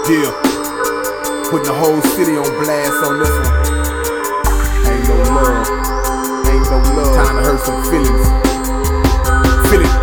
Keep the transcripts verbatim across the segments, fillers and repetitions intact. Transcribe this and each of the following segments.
Yeah, putting the whole city on blast on this one. Ain't no love, ain't no love. Time to hurt some feelings. Feel it.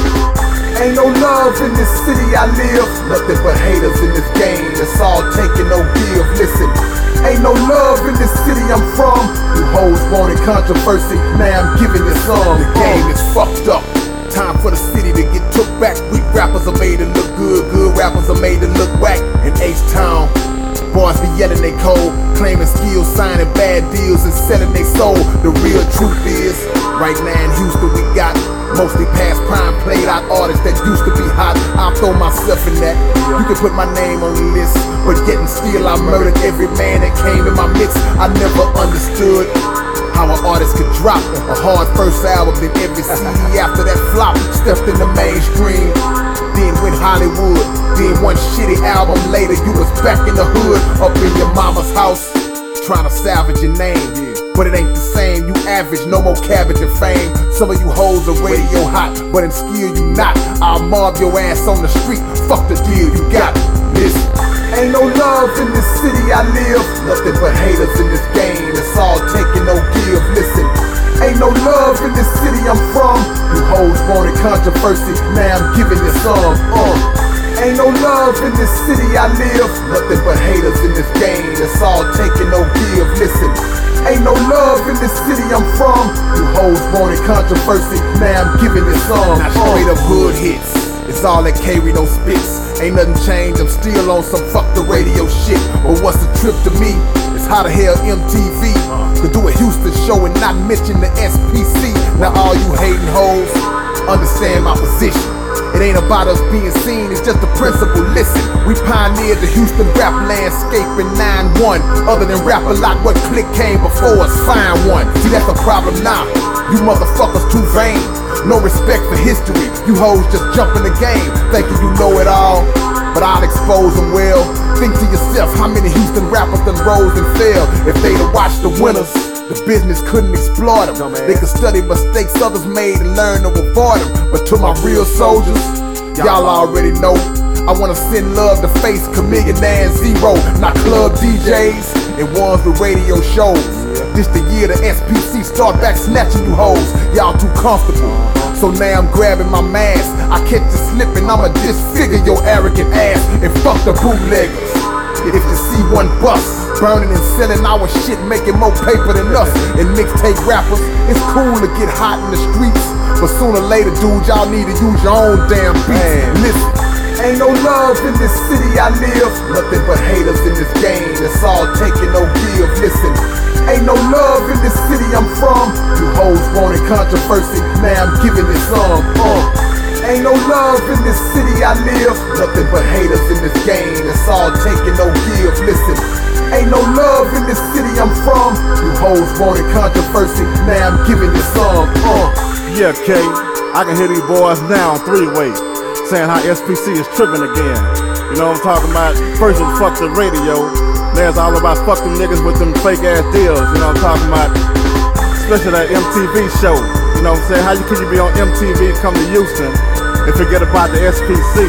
Ain't no love in this city I live. Nothing but haters in this game. It's all taking, no give. Listen, ain't no love in this city I'm from. You hoes wanted controversy, now I'm giving you some. The game is fucked up. Time for the city to get took back. Weak rappers are made to look good, good rappers are made to look whack. In H-Town, boys be yelling they cold, claiming skills, signing bad deals and selling they soul. The real truth is, right now in Houston we got mostly past prime played out artists that used to be hot. I throw myself in that. You can put my name on the list, but yet and still I murdered every man that came in my mix. I never understood how an artist could drop a hard first album, then every C D after that flop stepped in the mainstream. Then went Hollywood, then one shitty album later you was back in the hood, up in your mama's house, trying to salvage your name. But it ain't the same, you average, no more cabbage and fame. Some of you hoes are radio hot, but in skill you not. I'll mob your ass on the street, fuck the deal you got. Listen, ain't no love in this city I live. Nothing but haters in this game, it's all taking, no give. Listen, ain't no love in this city I'm from. You hoes wanted controversy, now I'm giving you some. uh. Ain't no love in this city I live. Nothing but haters in this game, it's all taking, no give. Listen, ain't no love in this city I'm from. You hoes wanted controversy, now I'm giving you some. Now straight up hood hits, it's all that carry no spits. Ain't nothing changed, I'm still on some fuck the radio shit. But what's the trip to me? It's how the hell M T V could do a Houston show and not mention the S P C. Now all you hating hoes, understand my position. It ain't about us being seen, it's just the principle. Listen, we pioneered the Houston rap landscape in nine one. Other than rap a lot, what click came before us? Find one. See, that's the problem now. You motherfuckers too vain. No respect for history. You hoes just jump in the game, thinking you know it all. But I'll expose them well. Think to yourself, how many Houston rappers done rose and fell? If they'd have watched the winners, the business couldn't exploit them. They could study mistakes others made and learn to avoid them. But to my real soldiers, y'all already know, I wanna send love to Face, Chameleon, and Zero. Not club D Js and ones with radio shows. This the year the S P C start back snatching you hoes. Y'all too comfortable, so now I'm grabbing my mask. I catch you slipping, I'ma disfigure your arrogant ass and fuck the bootleggers. If you see one bust, burning and selling our shit, making more paper than us. And mixtape rappers, it's cool to get hot in the streets, but sooner or later, dude, y'all need to use your own damn beats. Listen, ain't no love in this city I live. Nothing but haters in this game, it's all taking, no give. Listen, ain't no love in this city I'm from. You hoes wanted controversy, now I'm giving you some. uh. Ain't no love in this city I live. Nothing but haters in this game, it's all taking, no give. Listen, ain't no love in this city I'm from. You hoes wanted controversy, now I'm giving you some. uh. Yeah, K, I can hear these boys now on three-way saying how S P C is tripping again. You know what I'm talking about? First it was fuck the radio, now it's all about fuck them niggas with them fake ass deals. You know what I'm talking about? Especially that M T V show. You know what I'm saying? How you can you be on M T V, come to Houston, and forget about the S P C?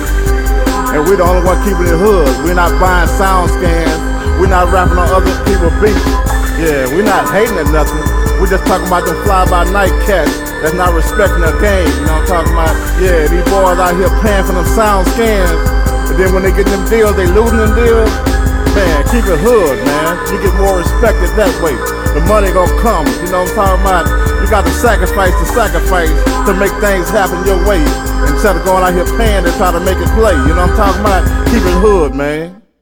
And we the only one keeping it hood. We're not buying sound scans. We're not rapping on other people's beats. Yeah, we're not hating at nothing. We're just talking about them fly-by-night cats that's not respecting the game. You know what I'm talking about? Yeah, these boys out here paying for them sound scans, and then when they get them deals, they losing them deals. Man, keep it hood, man. You get more respected that way. The money gonna come. You know what I'm talking about? You got to sacrifice to sacrifice to make things happen your way, instead of going out here paying to try to make it play. You know what I'm talking about? Keep it hood, man.